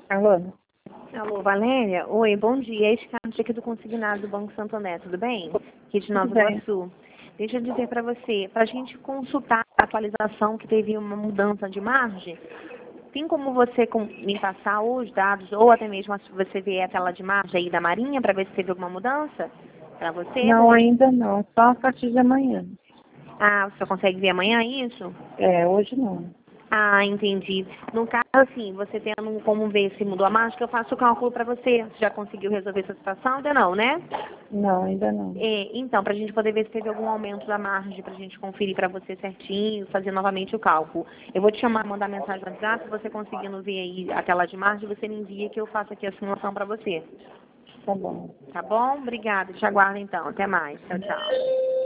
Alô? Alô, Valéria? Oi, bom dia. Este Carlos aqui do Consignado do Banco Santander, tudo bem? Aqui de Nova Tudo bem. Iguaçu. Deixa eu dizer para você, para a gente consultar a atualização que teve uma mudança de margem, tem como você me passar os dados, ou até mesmo se você ver a tela de margem aí da Marinha, para ver se teve alguma mudança para você? Não, ainda não. Só a partir de amanhã. Ah, você consegue ver amanhã isso? Hoje não. Ah, entendi. No caso, assim, você tendo como ver se mudou a margem, eu faço o cálculo para você. Você já conseguiu resolver essa situação? Ainda não, né? Não, ainda não. Então, para a gente poder ver se teve algum aumento da margem, para a gente conferir para você certinho, fazer novamente o cálculo. Eu vou te chamar, mandar mensagem no WhatsApp, se você conseguindo ver aí a tela de margem, você me envia que eu faço aqui a simulação para você. Tá bom. Tá bom? Obrigada. Te aguardo então. Até mais. Tchau, tchau.